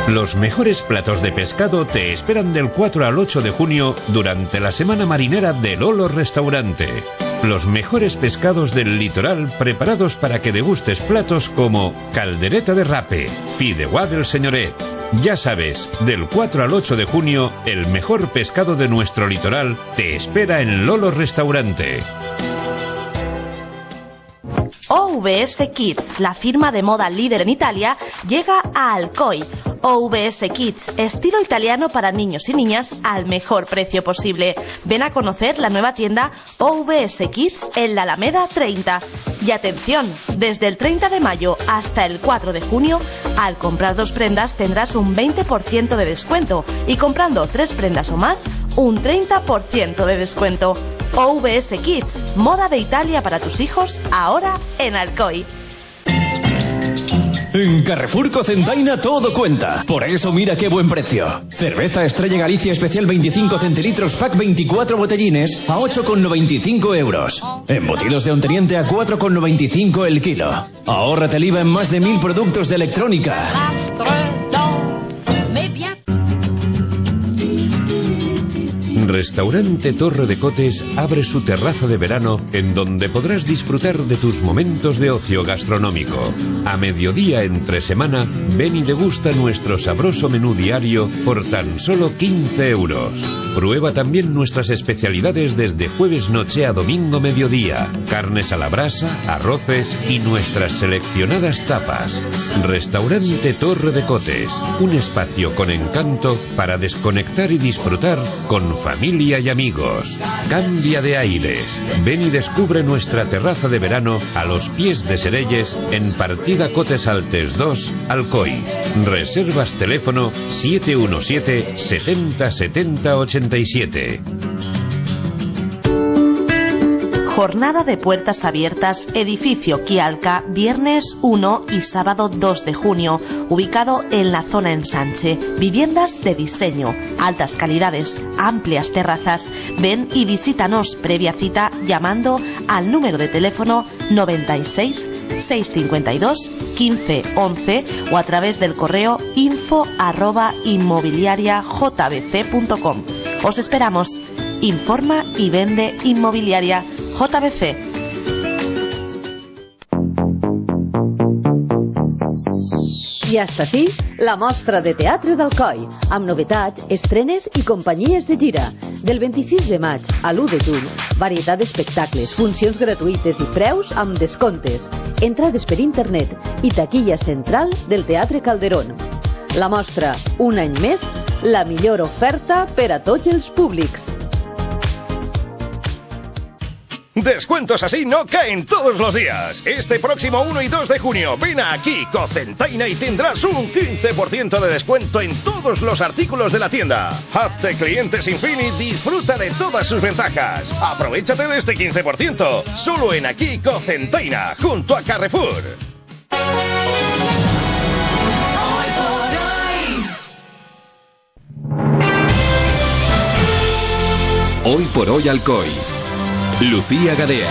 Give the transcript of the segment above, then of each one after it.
Los mejores platos de pescado te esperan del 4 al 8 de junio durante la semana marinera del Lolo Restaurante. Los mejores pescados del litoral preparados para que degustes platos como caldereta de rape, fideuà del Senyoret. Ya sabes, del 4 al 8 de junio, el mejor pescado de nuestro litoral te espera en Lolo Restaurante. OVS Kids, la firma de moda líder en Italia, llega a Alcoy. OVS Kids, estilo italiano para niños y niñas al mejor precio posible. Ven a conocer la nueva tienda OVS Kids en la Alameda 30. Y atención, desde el 30 de mayo hasta el 4 de junio, al comprar 2 prendas tendrás un 20% de descuento y comprando 3 prendas o más, un 30% de descuento. OVS Kids, moda de Italia para tus hijos, ahora en Alcoy. En Carrefour Cocentaina todo cuenta. Por eso mira qué buen precio. Cerveza Estrella Galicia Especial 25 centilitros pack 24 botellines a 8,95 euros. Embutidos de Onteniente a 4,95 el kilo. Ahórrate el IVA en más de 1000 productos de electrónica. Restaurante Torre de Cotes abre su terraza de verano en donde podrás disfrutar de tus momentos de ocio gastronómico. A mediodía entre semana, ven y degusta nuestro sabroso menú diario por tan solo 15 euros. Prueba también nuestras especialidades desde jueves noche a domingo mediodía. Carnes a la brasa, arroces y nuestras seleccionadas tapas. Restaurante Torre de Cotes, un espacio con encanto para desconectar y disfrutar con familia y amigos. Cambia de aires. Ven y descubre nuestra terraza de verano a los pies de Serelles en Partida Cotes Altes 2, Alcoy. Reservas teléfono 717 70 70 87. Jornada de puertas abiertas, edificio Quialca, viernes 1 y sábado 2 de junio, ubicado en la zona Ensanche. Viviendas de diseño, altas calidades, amplias terrazas. Ven y visítanos previa cita llamando al número de teléfono 96 652 15 11 o a través del correo info@inmobiliariajbc.com. Os esperamos. Informa y vende Inmobiliaria JBC. I hasta així, la mostra de teatre d'Alcoi, amb novetats, estrenes i companyies de gira. Del 26 de maig a l'1 de juny, varietat d'espectacles, funcions gratuïtes i preus amb descomptes, entrades per internet i taquilla central del Teatre Calderón. La mostra, un any més, la millor oferta per a tots els públics. Descuentos así no caen todos los días. Este próximo 1 y 2 de junio, ven aquí, Cocentaina, y tendrás un 15% de descuento en todos los artículos de la tienda. Hazte cliente sin fin y disfruta de todas sus ventajas. Aprovechate de este 15%, solo en aquí, Cocentaina, junto a Carrefour. Hoy por hoy Alcoy. Lucía Gadea.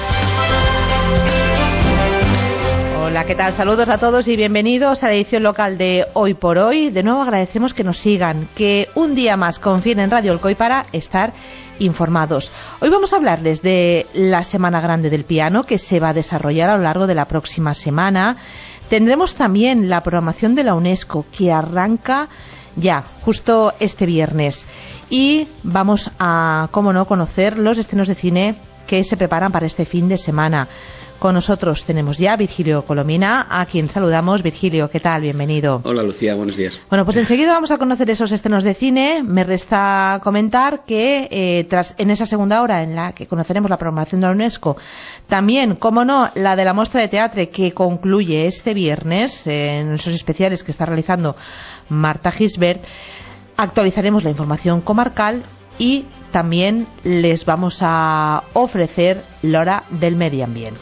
Hola, ¿qué tal? Saludos a todos y bienvenidos a la edición local de Hoy por Hoy. De nuevo agradecemos que nos sigan, que un día más confíen en Radio Alcoy para estar informados. Hoy vamos a hablarles de la Semana Grande del Piano, que se va a desarrollar a lo largo de la próxima semana. Tendremos también la programación de la UNESCO, que arranca ya, justo este viernes. Y vamos a, cómo no, conocer los estrenos de cine que se preparan para este fin de semana. Con nosotros tenemos ya Virgilio Colomina, a quien saludamos. Virgilio, ¿qué tal? Bienvenido. Hola, Lucía, buenos días. Bueno, pues enseguida vamos a conocer esos estrenos de cine. Me resta comentar que en esa segunda hora en la que conoceremos la programación de la UNESCO, también, cómo no, la de la muestra de teatro que concluye este viernes, en esos especiales que está realizando Marta Gisbert, actualizaremos la información comarcal y también les vamos a ofrecer la hora del medio ambiente.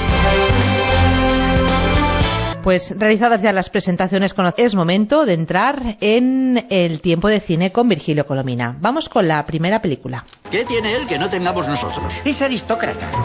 Pues realizadas ya las presentaciones, es momento de entrar en el tiempo de cine con Virgilio Colomina. Vamos con la primera película. ¿Qué tiene él que no tengamos nosotros? Es aristócrata.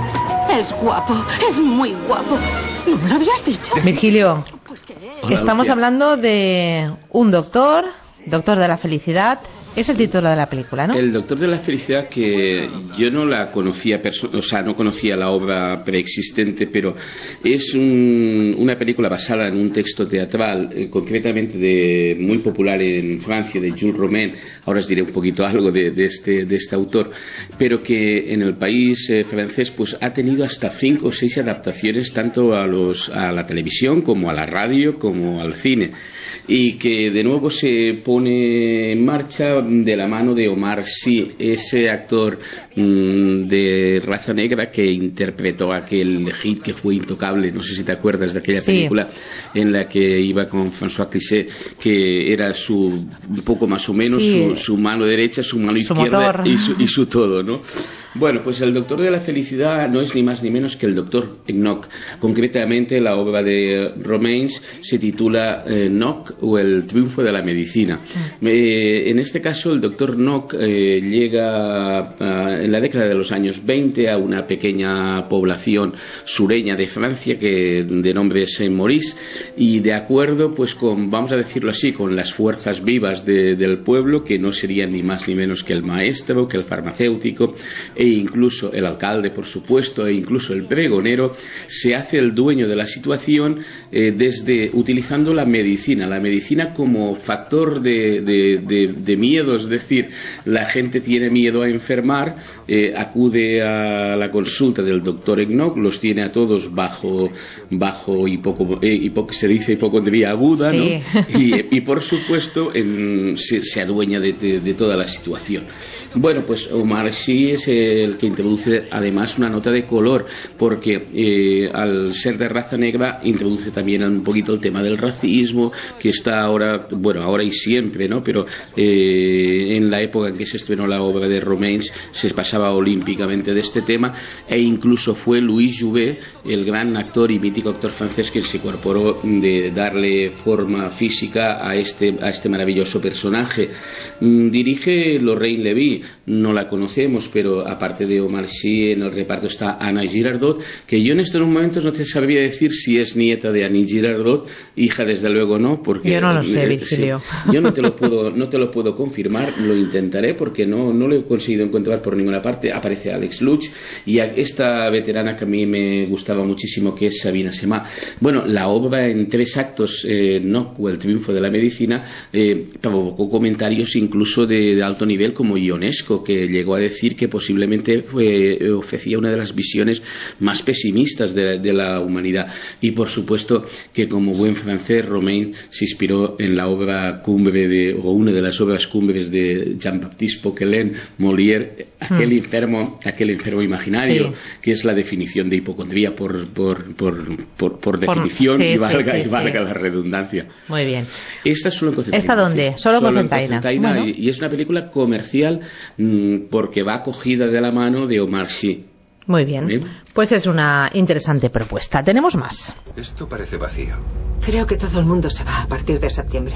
Es guapo, es muy guapo. ¿No me lo habías dicho? Virgilio, Hola, estamos Lucía. hablando de un doctor de la felicidad. Es el título de la película, ¿no? El Doctor de la Felicidad, que yo no la conocía, no conocía la obra preexistente, pero es una película basada en un texto teatral, concretamente muy popular en Francia, de Jules Romain. Ahora os diré un poquito algo de este autor, pero que en el país francés pues ha tenido hasta 5 o 6 adaptaciones, tanto a la televisión como a la radio como al cine, y que de nuevo se pone en marcha de la mano de Omar Sy, ese actor de raza negra que interpretó aquel hit que fue Intocable. No sé si te acuerdas de aquella película en la que iba con François Clizet, que era un poco más o menos su mano derecha, su mano izquierda y su todo, ¿no? Bueno, pues el Doctor de la Felicidad no es ni más ni menos que el Doctor Enoch. Concretamente, la obra de Romains se titula Enoch o el triunfo de la medicina. En este caso, el Doctor Enoch llega en la década de los años 20 a una pequeña población sureña de Francia que de nombre es Saint-Maurice, y de acuerdo pues con, vamos a decirlo así, con las fuerzas vivas del pueblo, que no serían ni más ni menos que el maestro, que el farmacéutico, e incluso el alcalde, por supuesto, e incluso el pregonero, se hace el dueño de la situación utilizando la medicina como factor de miedo. Es decir, la gente tiene miedo a enfermar, acude a la consulta del doctor Enoch, los tiene a todos bajo se dice hipocondría aguda, ¿no? Y por supuesto se adueña de toda la situación. Bueno, pues Omar Sy es el que introduce además una nota de color, porque al ser de raza negra introduce también un poquito el tema del racismo, que está ahora y siempre, ¿no? Pero en la época en que se estrenó la obra de Romains se pasaba olímpicamente de este tema, e incluso fue Louis Jouvet, el gran actor y mítico actor francés, que se incorporó de darle forma física a este maravilloso personaje. Dirige Lorraine Levy, no la conocemos, pero aparte de Omar Sy, en el reparto está Anna Girardot, que yo en estos momentos no te sabría decir si es nieta de Annie Girardot, hija desde luego no, porque yo no lo sé, Virgilio. Yo no te lo puedo confirmar, lo intentaré porque no lo he conseguido encontrar por ninguna parte. Aparece Alex Lutz y esta veterana que a mí me gustaba muchísimo, que es Sabina Semá. Bueno, la obra en 3 actos, Enoch o el triunfo de la medicina, provocó comentarios incluso de alto nivel, como Ionesco, que llegó a decir que posiblemente ofrecía una de las visiones más pesimistas de la humanidad. Y por supuesto que, como buen francés, Romain se inspiró en la obra cumbre o una de las obras cumbres de Jean-Baptiste Poquelin, Molière, aquel enfermo imaginario, que es la definición de hipocondría por definición, y valga la redundancia. Muy bien. Esta solo en Cocentaina. ¿Esta dónde? Solo en Cocentaina. Bueno. Y es una película comercial porque va acogida de la mano de Omar Sy. Muy bien. Pues es una interesante propuesta. ¿Tenemos más? Esto parece vacío. Creo que todo el mundo se va a partir de septiembre.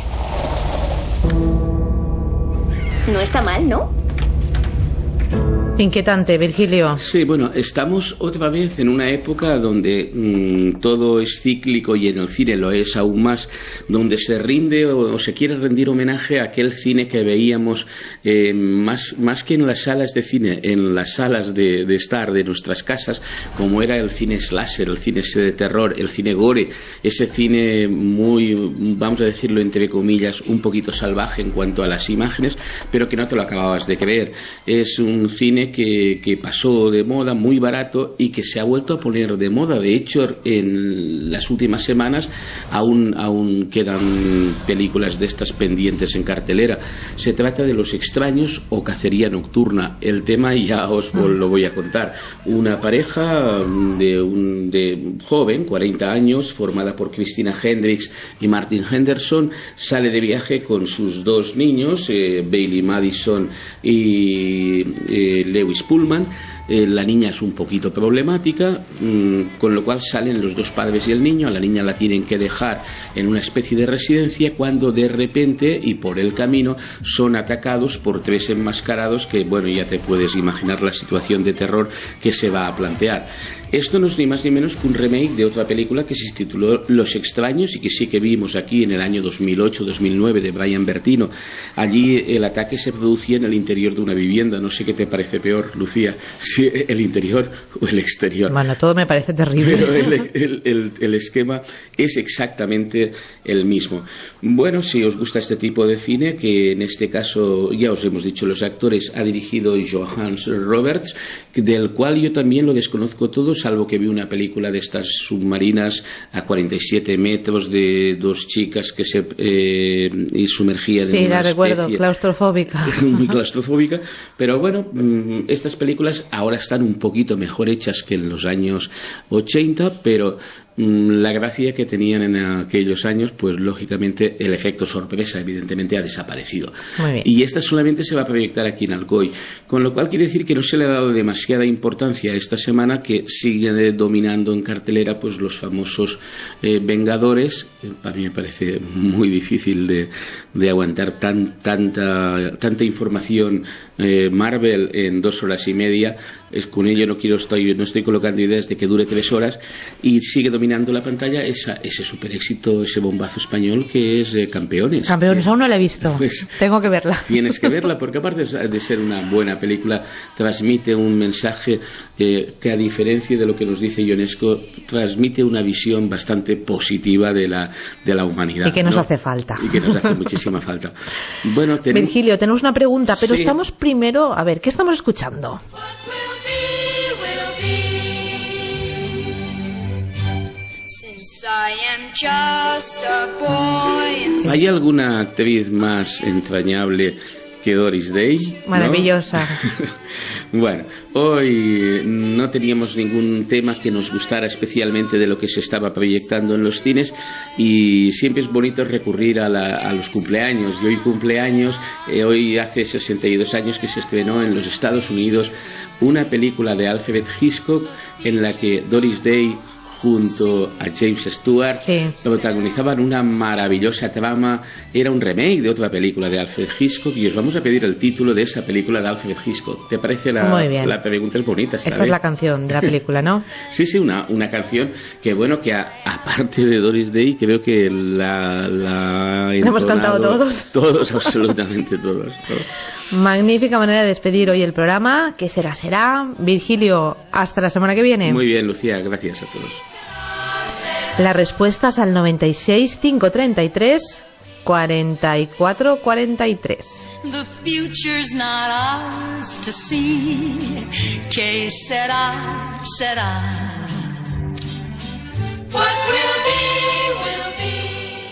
No está mal, ¿no? Inquietante, Virgilio. Sí, bueno, estamos otra vez en una época donde todo es cíclico, y en el cine lo es aún más, donde se rinde o se quiere rendir homenaje a aquel cine que veíamos más que en las salas de cine, en las salas de estar de nuestras casas, como era el cine slasher, el cine de terror, el cine gore, ese cine muy, vamos a decirlo entre comillas, un poquito salvaje en cuanto a las imágenes, pero que no te lo acababas de creer. Es un cine que pasó de moda, muy barato, y que se ha vuelto a poner de moda. De hecho, en las últimas semanas aún quedan películas de estas pendientes en cartelera. Se trata de Los extraños o Cacería nocturna. El tema ya os lo voy a contar. Una pareja de joven, 40 años, formada por Christina Hendricks y Martin Henderson, sale de viaje con sus 2 niños, Bailey Madison y Lewis Pullman. la niña es un poquito problemática, con lo cual salen los dos padres y el niño. A la niña la tienen que dejar en una especie de residencia cuando de repente y por el camino son atacados por 3 enmascarados que, bueno, ya te puedes imaginar la situación de terror que se va a plantear. Esto no es ni más ni menos que un remake de otra película que se tituló Los Extraños y que sí que vimos aquí en el año 2008-2009 de Brian Bertino. Allí el ataque se producía en el interior de una vivienda. No sé qué te parece peor, Lucía, si el interior o el exterior. Bueno, todo me parece terrible. Pero el esquema es exactamente el mismo. Bueno, si os gusta este tipo de cine, que en este caso ya os hemos dicho, los actores ha dirigido Johannes Roberts, del cual yo también lo desconozco todo, salvo que vi una película de estas submarinas a 47 metros de 2 chicas que se sumergían en una especie... Sí, la recuerdo, claustrofóbica. Muy claustrofóbica, pero bueno, estas películas ahora están un poquito mejor hechas que en los años 80, pero la gracia que tenían en aquellos años, pues lógicamente el efecto sorpresa evidentemente ha desaparecido. Muy bien. Y esta solamente se va a proyectar aquí en Alcoy, con lo cual quiere decir que no se le ha dado demasiada importancia esta semana, que sigue dominando en cartelera pues los famosos Vengadores. A mí me parece muy difícil de aguantar tanta información Marvel en 2 horas y media. Con ello no estoy colocando ideas de que dure 3 horas, y sigue dominando la pantalla ese super éxito, ese bombazo español que es Campeones. Campeones, aún no la he visto. Pues, tengo que verla. Tienes que verla, porque aparte de ser una buena película, transmite un mensaje que, a diferencia de lo que nos dice Ionesco, transmite una visión bastante positiva de la humanidad. Y que nos hace falta. Y que nos hace muchísima falta. Bueno, Virgilio, tenemos una pregunta, pero sí. Estamos primero, a ver, ¿qué estamos escuchando? ¿Hay alguna actriz más entrañable que Doris Day? Maravillosa. ¿No? Bueno, hoy no teníamos ningún tema que nos gustara especialmente de lo que se estaba proyectando en los cines, y siempre es bonito recurrir a los cumpleaños. Y hoy cumpleaños, hoy hace 62 años que se estrenó en los Estados Unidos una película de Alfred Hitchcock en la que Doris Day junto a James Stewart protagonizaban una maravillosa trama. Era un remake de otra película de Alfred Hitchcock, y os vamos a pedir el título de esa película de Alfred Hitchcock. ¿Te parece la pregunta? Es bonita esta es la canción de la película, ¿no? Sí, una canción que, bueno, que aparte de Doris Day, creo que la hemos cantado todos. Todos, absolutamente todos. Magnífica manera de despedir hoy el programa. ¿Qué será? Virgilio, hasta la semana que viene. Muy bien, Lucía, gracias a todos. Las respuestas al 96 533 44 43. The future's not ours to see. Que será, será. What will be, will be.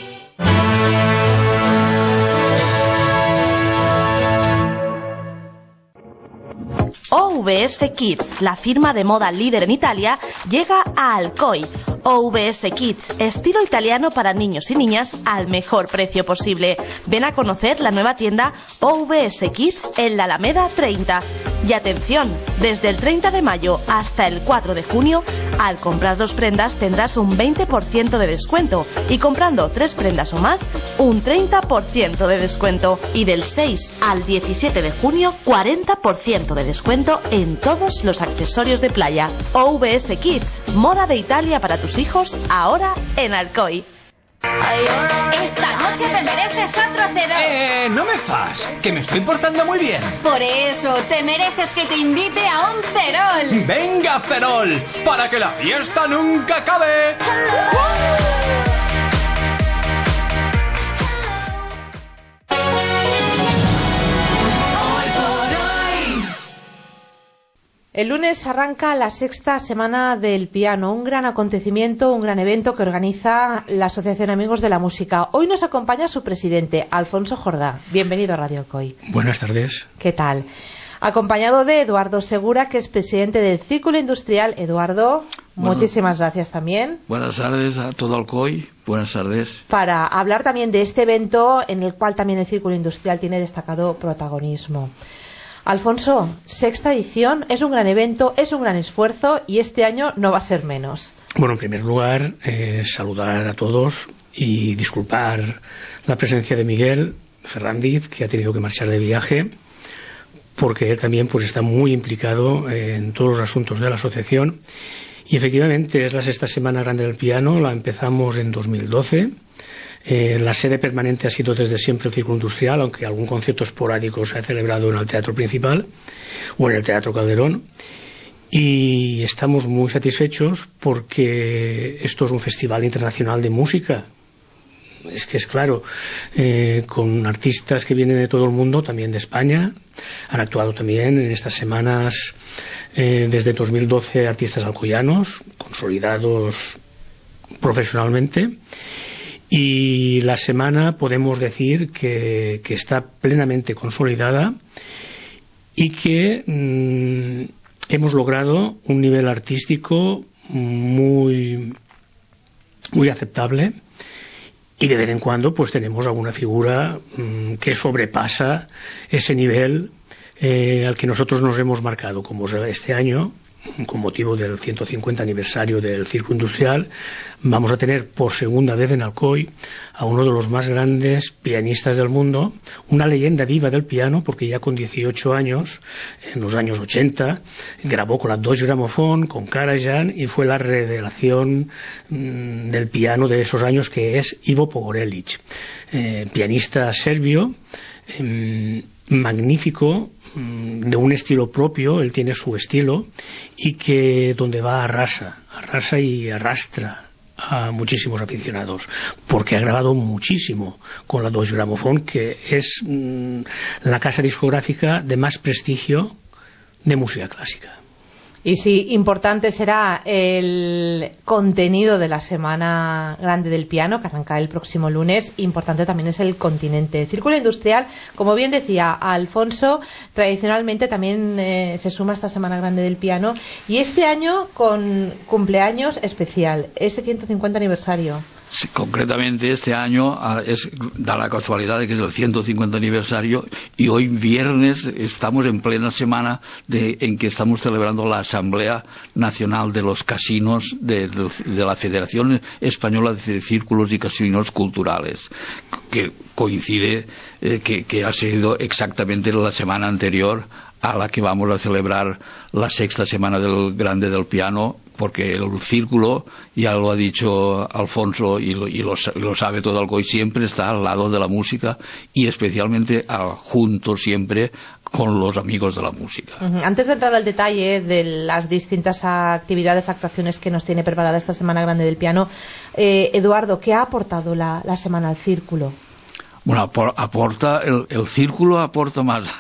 OVS Kids, la firma de moda líder en Italia, llega a Alcoy. OVS Kids, estilo italiano para niños y niñas al mejor precio posible. Ven a conocer la nueva tienda OVS Kids en la Alameda 30. Y atención, desde el 30 de mayo hasta el 4 de junio, al comprar 2 prendas tendrás un 20% de descuento, y comprando 3 prendas o más, un 30% de descuento. Y del 6 al 17 de junio, 40% de descuento en todos los accesorios de playa. OVS Kids, moda de Italia para tus hijos, ahora en Alcoy. Esta noche te mereces otro cerol. No me fas, que me estoy portando muy bien. Por eso, te mereces que te invite a un cerol. ¡Venga, cerol! ¡Para que la fiesta nunca acabe! El lunes arranca la 6ª Semana del Piano, un gran acontecimiento, un gran evento que organiza la Asociación Amigos de la Música. Hoy nos acompaña su presidente, Alfonso Jordá. Bienvenido a Radio Alcoy. Buenas tardes. ¿Qué tal? Acompañado de Eduardo Segura, que es presidente del Círculo Industrial. Eduardo, muchísimas gracias también. Buenas tardes a todo Alcoy. Buenas tardes. Para hablar también de este evento en el cual también el Círculo Industrial tiene destacado protagonismo. Alfonso, sexta edición, es un gran evento, es un gran esfuerzo y este año no va a ser menos. Bueno, en primer lugar, saludar a todos y disculpar la presencia de Miguel Ferrandiz, que ha tenido que marchar de viaje, porque él también pues está muy implicado en todos los asuntos de la asociación. Y efectivamente es la sexta Semana Grande del Piano, la empezamos en 2012. La sede permanente ha sido desde siempre el Círculo Industrial, aunque algún concierto esporádico se ha celebrado en el Teatro Principal o en el Teatro Calderón. Y estamos muy satisfechos porque esto es un festival internacional de música. Es que es claro, con artistas que vienen de todo el mundo, también de España. Han actuado también en estas semanas, desde 2012, artistas alcoyanos, consolidados profesionalmente. Y la semana podemos decir que está plenamente consolidada y que hemos logrado un nivel artístico muy, muy aceptable. Y de vez en cuando pues tenemos alguna figura que sobrepasa ese nivel al que nosotros nos hemos marcado, como este año, con motivo del 150 aniversario del Círculo Industrial. Vamos a tener por segunda vez en Alcoy a uno de los más grandes pianistas del mundo, una leyenda viva del piano, porque ya con 18 años, en los años 80, grabó con la Deutsche Grammophon, con Karajan, y fue la revelación del piano de esos años, que es Ivo Pogorelic, pianista serbio, magnífico, de un estilo propio. Él tiene su estilo y que donde va arrasa y arrastra a muchísimos aficionados, porque ha grabado muchísimo con la Deutsche Grammophon, que es la casa discográfica de más prestigio de música clásica. Y sí, importante será el contenido de la Semana Grande del Piano, que arranca el próximo lunes. Importante también es el continente. Círculo Industrial, como bien decía Alfonso, tradicionalmente también se suma a esta Semana Grande del Piano, y este año con cumpleaños especial, ese 150 aniversario. Sí, concretamente este año da la casualidad de que es el 150 aniversario y hoy viernes estamos en plena semana en que estamos celebrando la Asamblea Nacional de los Casinos de la Federación Española de Círculos y Casinos Culturales, que coincide que ha sido exactamente la semana anterior a la que vamos a celebrar la sexta Semana Grande del Piano, porque el círculo, ya lo ha dicho Alfonso y lo sabe todo Alcoy, siempre está al lado de la música y especialmente junto siempre con los amigos de la música. Antes de entrar al detalle de las distintas actividades, actuaciones que nos tiene preparada esta Semana Grande del Piano, Eduardo, ¿qué ha aportado la semana al círculo? Bueno, el círculo aporta más.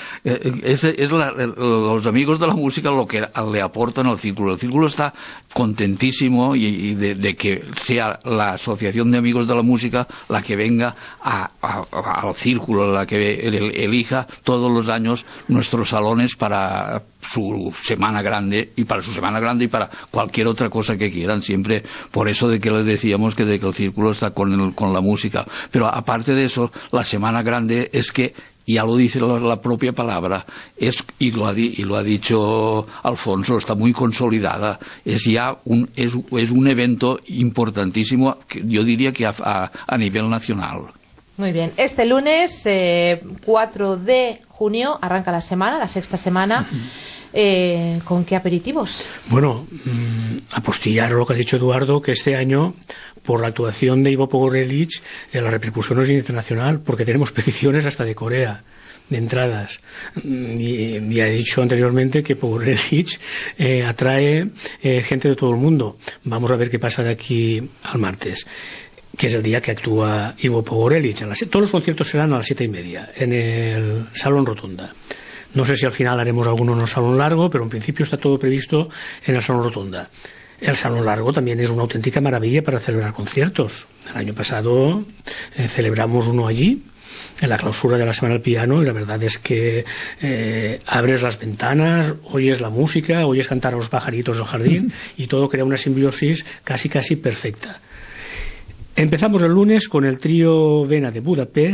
Los amigos de la música lo que le aportan al círculo. El círculo está contentísimo y de que sea la Asociación de Amigos de la Música la que venga al círculo, la que elija todos los años nuestros salones para su Semana Grande y para cualquier otra cosa que quieran, siempre por eso de que les decíamos que el círculo está con la música. Pero aparte de eso, la Semana Grande es que, ya lo dice la propia palabra, y lo ha dicho Alfonso, está muy consolidada, es un evento importantísimo, yo diría que a nivel nacional. Muy bien, este lunes 4 de junio arranca la semana, la sexta semana. ¿Con qué aperitivos? Bueno, apostillar lo que ha dicho Eduardo, que este año, por la actuación de Ivo Pogorelic, la repercusión es internacional, porque tenemos peticiones hasta de Corea de entradas. Y ya he dicho anteriormente que Pogorelic atrae gente de todo el mundo. Vamos a ver qué pasa de aquí al martes, que es el día que actúa Ivo Pogorelic. Todos los conciertos serán a las 7:30 en el Salón Rotonda. No sé si al final haremos alguno en el Salón Largo, pero en principio está todo previsto en el Salón Rotonda. El Salón Largo también es una auténtica maravilla para celebrar conciertos. El año pasado celebramos uno allí, en la clausura de la Semana del Piano, y la verdad es que abres las ventanas, oyes la música, oyes cantar a los pajaritos del jardín y todo crea una simbiosis casi perfecta. Empezamos el lunes con el trío Vena de Budapest,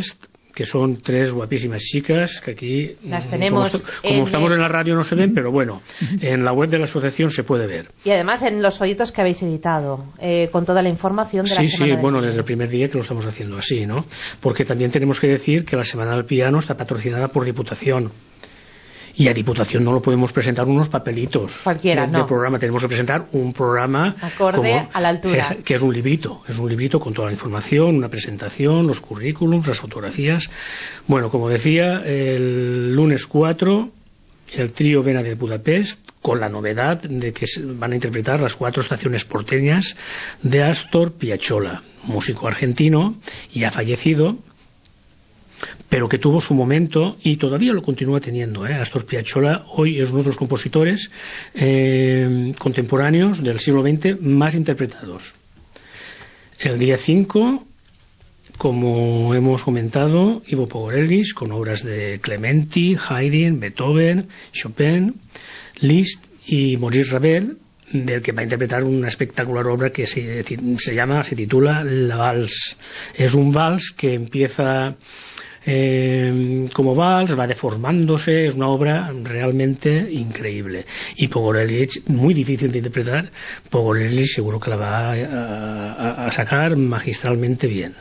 que son 3 guapísimas chicas que aquí, las tenemos como estamos en la radio no se ven, pero bueno, en la web de la asociación se puede ver. Y además en los folletos que habéis editado, con toda la información de la Semana del Piano. Desde el primer día que lo estamos haciendo así, ¿no? Porque también tenemos que decir que la Semana del Piano está patrocinada por Diputación. Y a Diputación no lo podemos presentar unos papelitos cualquiera, de programa, tenemos que presentar un programa acorde a la altura, que es un librito con toda la información, una presentación, los currículums, las fotografías. Bueno, como decía, el lunes 4 el trío Vena de Budapest, con la novedad de que van a interpretar las 4 estaciones porteñas de Astor Piazzolla, músico argentino ya fallecido, pero que tuvo su momento y todavía lo continúa teniendo. Astor Piazzolla hoy es uno de los compositores contemporáneos del siglo XX más interpretados. El día 5, como hemos comentado, Ivo Pogorelic, con obras de Clementi, Haydn, Beethoven, Chopin, Liszt y Maurice Ravel, del que va a interpretar una espectacular obra que se titula La Vals. Es un vals que empieza como vals, va deformándose, es una obra realmente increíble. Y Pogorelic, muy difícil de interpretar, Pogorelic seguro que la va a sacar magistralmente bien.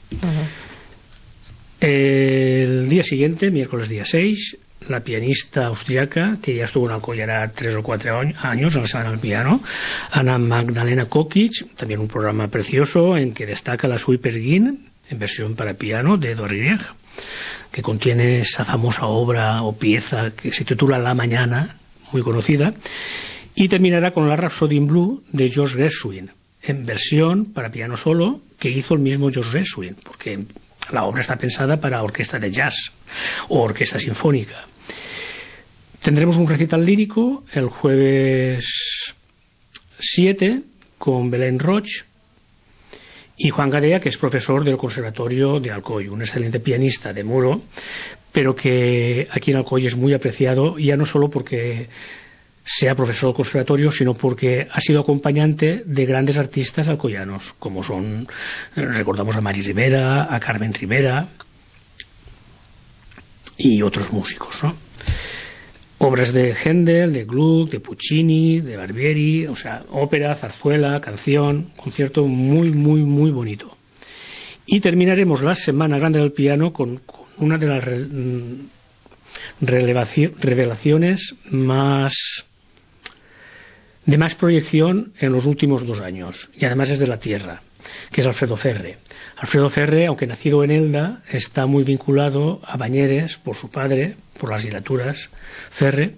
El día siguiente, miércoles día 6, la pianista austriaca, que ya estuvo en Alcoy hará 3 o 4 años en la Semana del Piano, Anna Magdalena Kokic, también un programa precioso en que destaca la Suite Pergine en versión para piano de Edouard Grieg, que contiene esa famosa obra o pieza que se titula La Mañana, muy conocida, y terminará con la Rhapsody in Blue de George Gershwin en versión para piano solo, que hizo el mismo George Gershwin, porque la obra está pensada para orquesta de jazz o orquesta sinfónica. Tendremos un recital lírico el jueves 7 con Belén Roch y Juan Gadea, que es profesor del Conservatorio de Alcoy, un excelente pianista de Muro, pero que aquí en Alcoy es muy apreciado, ya no solo porque sea profesor del conservatorio, sino porque ha sido acompañante de grandes artistas alcoyanos, como son, recordamos a Mari Rivera, a Carmen Rivera y otros músicos, ¿no? Obras de Händel, de Gluck, de Puccini, de Barbieri, o sea, ópera, zarzuela, canción, concierto muy, muy, muy bonito. Y terminaremos la Semana Grande del Piano con una de las revelaciones de más proyección en los últimos 2 años, y además es de la tierra, que es Alfredo Ferre. Alfredo Ferre, aunque nacido en Elda, está muy vinculado a Bañeres por su padre, por las literaturas Ferre,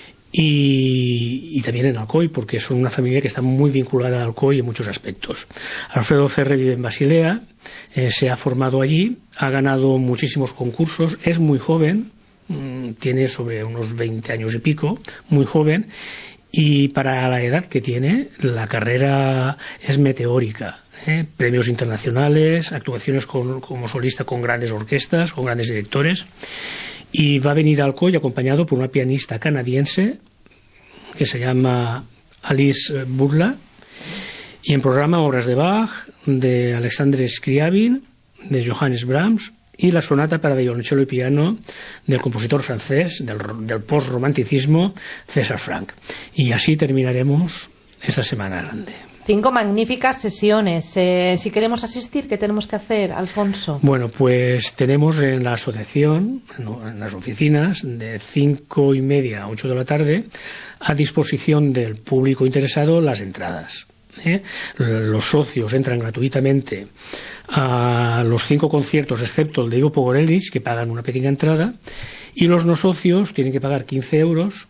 y también en Alcoy, porque son una familia que está muy vinculada a Alcoy en muchos aspectos. Alfredo Ferre vive en Basilea, se ha formado allí, ha ganado muchísimos concursos, es muy joven, tiene sobre unos 20 años y pico, muy joven, y para la edad que tiene, la carrera es meteórica. Premios internacionales, actuaciones como solista con grandes orquestas, con grandes directores, y va a venir a Alcoy acompañado por una pianista canadiense que se llama Alice Burla, y en programa obras de Bach, de Alexandre Scriabin, de Johannes Brahms, y la sonata para violonchelo y piano del compositor francés del post-romanticismo César Franck. Y así terminaremos esta Semana Grande. 5 magníficas sesiones. Si queremos asistir, ¿qué tenemos que hacer, Alfonso? Bueno, pues tenemos en la asociación, en las oficinas, de 5:30 a 8 de la tarde, a disposición del público interesado las entradas. Los socios entran gratuitamente a los 5 conciertos, excepto el de Ivo Pogorelic, que pagan una pequeña entrada, y los no socios tienen que pagar 15 euros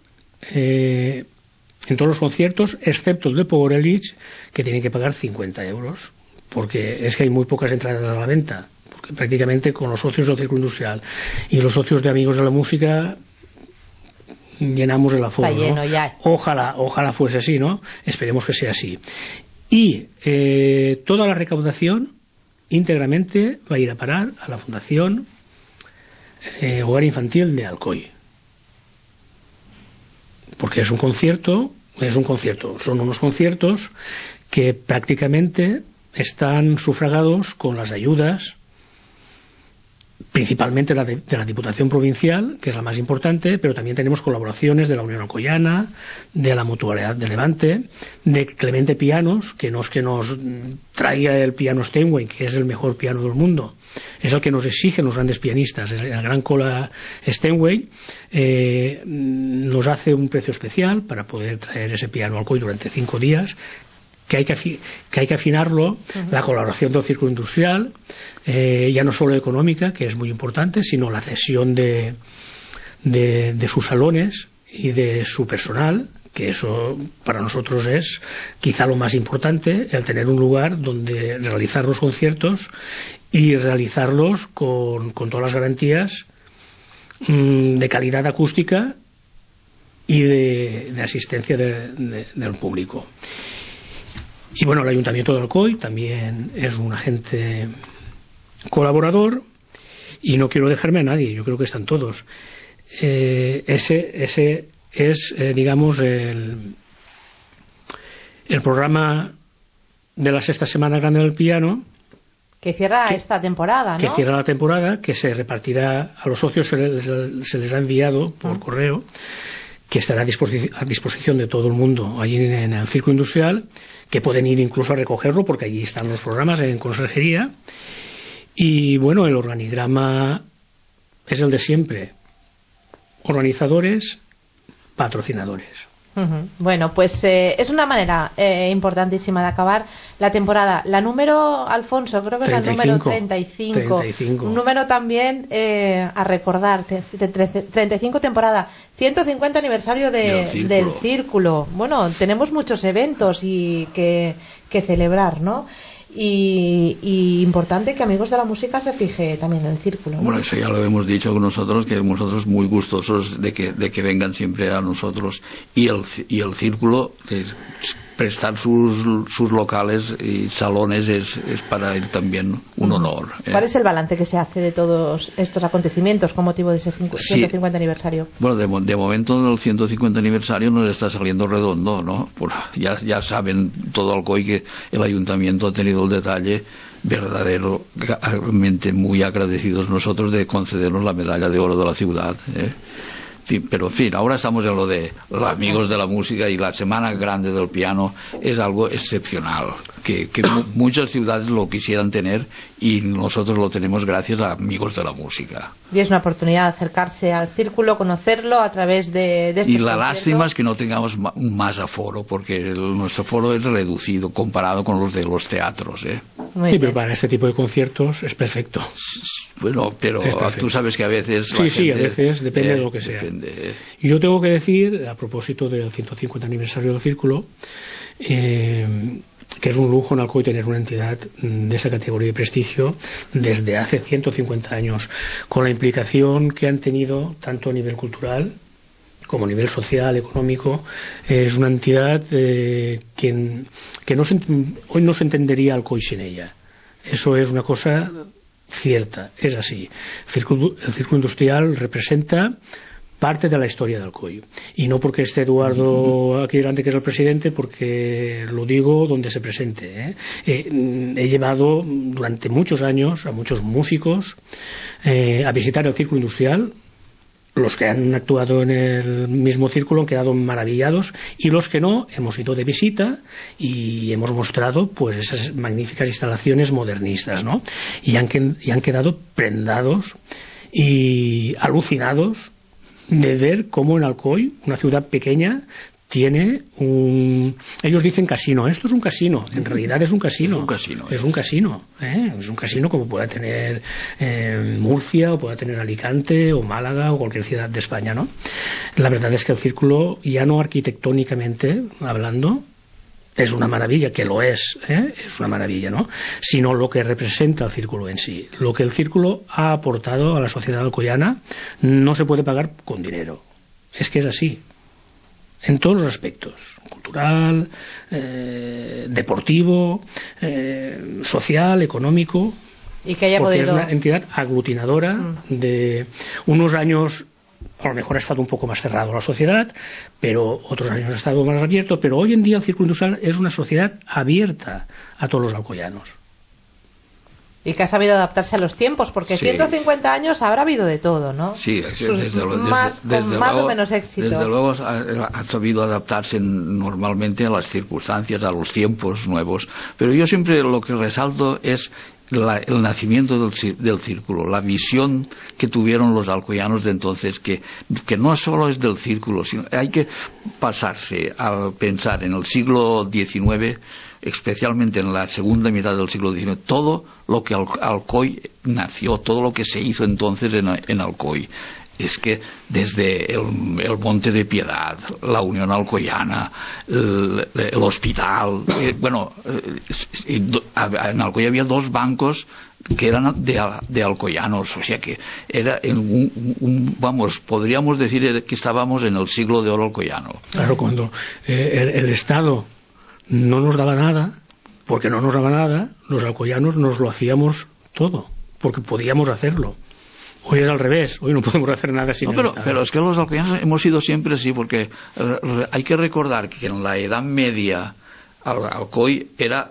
en todos los conciertos, excepto el de Pogorelic, que tienen que pagar 50 euros, porque es que hay muy pocas entradas a la venta, porque prácticamente con los socios del Círculo Industrial y los socios de Amigos de la Música llenamos el aforo, está lleno, ¿no? Ya. Ojalá fuese así, ¿no? Esperemos que sea así. Y toda la recaudación íntegramente va a ir a parar a la Fundación Hogar Infantil de Alcoy, porque son unos conciertos que prácticamente están sufragados con las ayudas principalmente de la Diputación Provincial, que es la más importante, pero también tenemos colaboraciones de la Unión Alcoyana, de la Mutualidad de Levante, de Clemente Pianos, que no es que nos traiga el piano Steinway, que es el mejor piano del mundo, es el que nos exigen los grandes pianistas. El Gran Cola Steinway nos hace un precio especial para poder traer ese piano al Alcoy durante 5 días, que hay que afinarlo. La colaboración del Círculo Industrial, ya no solo económica, que es muy importante, sino la cesión de sus salones y de su personal, que eso para nosotros es quizá lo más importante, el tener un lugar donde realizar los conciertos y realizarlos con todas las garantías de calidad acústica y de asistencia del público. Y bueno, el Ayuntamiento de Alcoy también es un agente colaborador, y no quiero dejarme a nadie, yo creo que están todos. Ese es, digamos, el programa de la sexta semana grande del piano, que cierra esta temporada, ¿no? Que cierra la temporada, que se repartirá a los socios, se les ha enviado por correo, que estará a disposición de todo el mundo allí en el Círculo Industrial, que pueden ir incluso a recogerlo porque allí están los programas en conserjería. Y bueno, el organigrama es el de siempre: organizadores, patrocinadores. Bueno, pues es una manera importantísima de acabar la temporada. La número, Alfonso, creo que es la número 35. Un número también a recordar. 35 temporada, 150 aniversario del Círculo. Bueno, tenemos muchos eventos que celebrar, ¿no? Y importante que Amigos de la Música se fije también en el Círculo, ¿no? Bueno, eso ya lo hemos dicho nosotros, que nosotros muy gustosos de que vengan siempre a nosotros, y el Círculo, que prestar sus locales y salones es para él también un honor. ¿Cuál es el balance que se hace de todos estos acontecimientos con motivo de ese 150 aniversario? Bueno, de momento el 150 aniversario nos está saliendo redondo, ¿no? Ya saben todo Alcoy que el Ayuntamiento ha tenido el detalle verdaderamente muy agradecidos nosotros de concedernos la medalla de oro de la ciudad, Pero en fin, ahora estamos en lo de los Amigos de la Música, y la Semana Grande del Piano es algo excepcional, que muchas ciudades lo quisieran tener, y nosotros lo tenemos gracias a Amigos de la Música. Y es una oportunidad de acercarse al Círculo, conocerlo a través de estos Y la lástima es que no tengamos más aforo, porque nuestro aforo es reducido comparado con los de los teatros, Sí, pero para este tipo de conciertos es perfecto. Bueno, pero tú sabes que a veces... Sí, a veces depende de lo que sea. Y yo tengo que decir, a propósito del 150 aniversario del Círculo, que es un lujo en Alcoy tener una entidad de esa categoría y prestigio desde hace 150 años, con la implicación que han tenido tanto a nivel cultural como a nivel social, económico. Es una entidad que hoy no se entendería Alcoy sin ella. Eso es una cosa cierta, es así. El Círculo Industrial representa parte de la historia de Alcoy, y no porque esté Eduardo aquí delante, que es el presidente, porque lo digo donde se presente, He llevado durante muchos años a muchos músicos a visitar el Círculo Industrial. Los que han actuado en el mismo círculo han quedado maravillados, y los que no, hemos ido de visita y hemos mostrado pues esas magníficas instalaciones modernistas, ¿no? Y han quedado prendados y alucinados de ver cómo en Alcoy, una ciudad pequeña, tiene ellos dicen casino. Esto es un casino, en realidad es un casino. Es un casino como pueda tener Murcia, o pueda tener Alicante o Málaga o cualquier ciudad de España, ¿no? La verdad es que el Círculo, ya no arquitectónicamente hablando, es una maravilla, que lo es una maravilla, ¿no? Sino lo que representa el Círculo en sí. Lo que el Círculo ha aportado a la sociedad alcoyana no se puede pagar con dinero. Es que es así. En todos los aspectos: cultural, deportivo, social, económico. Y que haya porque podido... es una entidad aglutinadora de unos años. A lo mejor ha estado un poco más cerrado a la sociedad, pero otros años ha estado más abierto. Pero hoy en día el Círculo Industrial es una sociedad abierta a todos los alcoyanos. Y que ha sabido adaptarse a los tiempos, porque 150 años habrá habido de todo, ¿no? Sí, desde más luego, o menos éxito. Desde luego ha sabido adaptarse normalmente a las circunstancias, a los tiempos nuevos. Pero yo siempre lo que resalto es el nacimiento del círculo, la visión que tuvieron los alcoyanos de entonces, que no solo es del círculo, sino hay que pasarse a pensar en el siglo XIX, especialmente en la segunda mitad del siglo XIX, todo lo que Alcoy nació, todo lo que se hizo entonces en Alcoy. Es que desde el Monte de Piedad, la Unión Alcoyana, el hospital, en Alcoy había 2 bancos que eran de alcoyanos, o sea que era podríamos decir que estábamos en el siglo de oro alcoyano. Claro, cuando el Estado no nos daba nada, porque no nos daba nada, los alcoyanos nos lo hacíamos todo, porque podíamos hacerlo. Hoy es al revés, hoy no podemos hacer nada sin el Estado. Pero es que los alcoyanos hemos sido siempre así, porque hay que recordar que en la Edad Media Alcoy era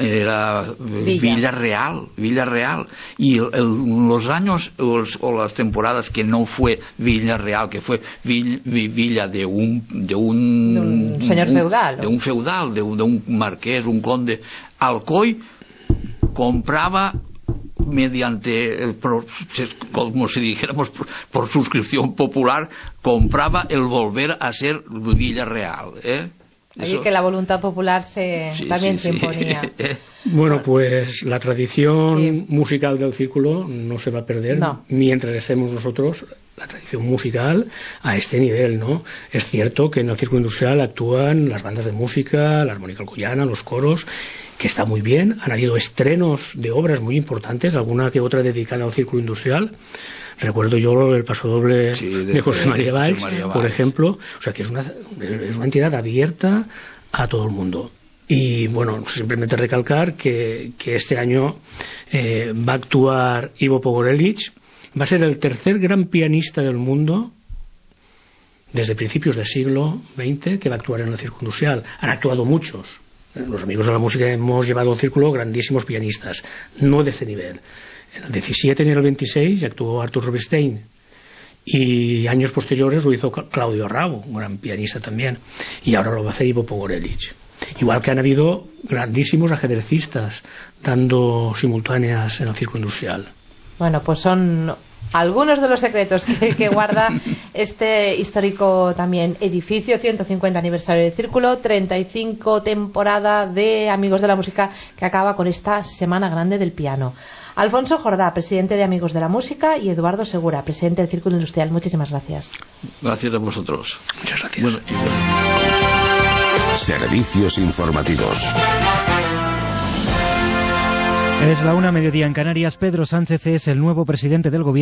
Villa Real, y los años o las temporadas que no fue Villa Real, que fue villa de un señor feudal, de un feudal, de un marqués, un conde, Alcoy compraba mediante, como si dijéramos por suscripción popular, compraba el volver a ser Villa Real, Ahí que la voluntad popular también se imponía. Bueno, pues la tradición musical del círculo no se va a perder mientras estemos nosotros, la tradición musical a este nivel, ¿no? Es cierto que en el círculo industrial actúan las bandas de música, la armónica alcoyana, los coros, que está muy bien. Han habido estrenos de obras muy importantes, alguna que otra dedicada al círculo industrial. Recuerdo yo el pasodoble de José María Valls, por ejemplo. O sea que es una entidad abierta a todo el mundo. Y bueno, simplemente recalcar que este año va a actuar Ivo Pogorelic. Va a ser el tercer gran pianista del mundo desde principios del siglo XX que va a actuar en el círculo industrial. Han actuado muchos. Los amigos de la música hemos llevado al círculo grandísimos pianistas, no de este nivel. En el 17 y en el 26 actuó Artur Rubinstein, y años posteriores lo hizo Claudio Rabo, un gran pianista también, y ahora lo va a hacer Ivo Pogorelic. Igual que han habido grandísimos ajedrecistas dando simultáneas en el círculo industrial. Bueno, pues son algunos de los secretos que guarda este histórico también edificio, 150 aniversario del Círculo, 35 temporada de Amigos de la Música, que acaba con esta Semana Grande del Piano. Alfonso Jordá, presidente de Amigos de la Música, y Eduardo Segura, presidente del Círculo Industrial. Muchísimas gracias. Gracias a vosotros. Muchas gracias. Servicios informativos. Es la 1:00 en Canarias. Pedro Sánchez es el nuevo presidente del Gobierno.